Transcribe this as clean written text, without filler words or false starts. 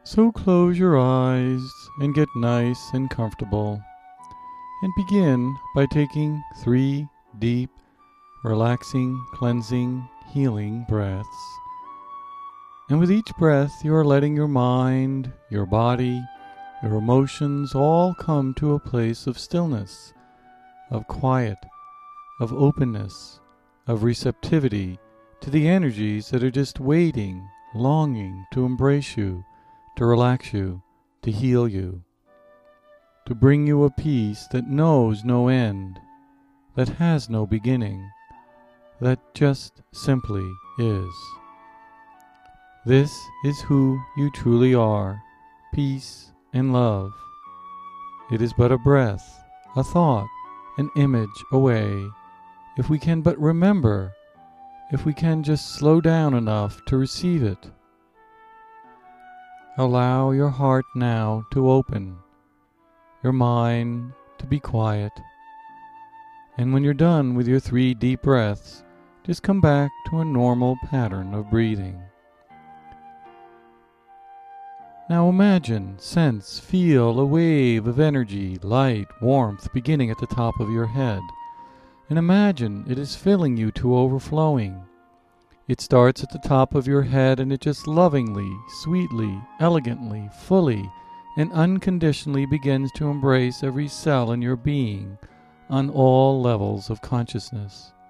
So close your eyes and get nice and comfortable, and begin by taking 3 deep, relaxing, cleansing, healing breaths. And with each breath, you are letting your mind, your body, your emotions all come to a place of stillness, of quiet, of openness, of receptivity to the energies that are just waiting, longing to embrace you, to relax you, to heal you, to bring you a peace that knows no end, that has no beginning, that just simply is. This is who you truly are, peace and love. It is but a breath, a thought, an image away, if we can but remember, if we can just slow down enough to receive it. Allow your heart now to open, your mind to be quiet, and when you're done with your 3 deep breaths, just come back to a normal pattern of breathing. Now imagine, sense, feel a wave of energy, light, warmth beginning at the top of your head, and imagine it is filling you to overflowing. It starts at the top of your head and it just lovingly, sweetly, elegantly, fully, and unconditionally begins to embrace every cell in your being on all levels of consciousness.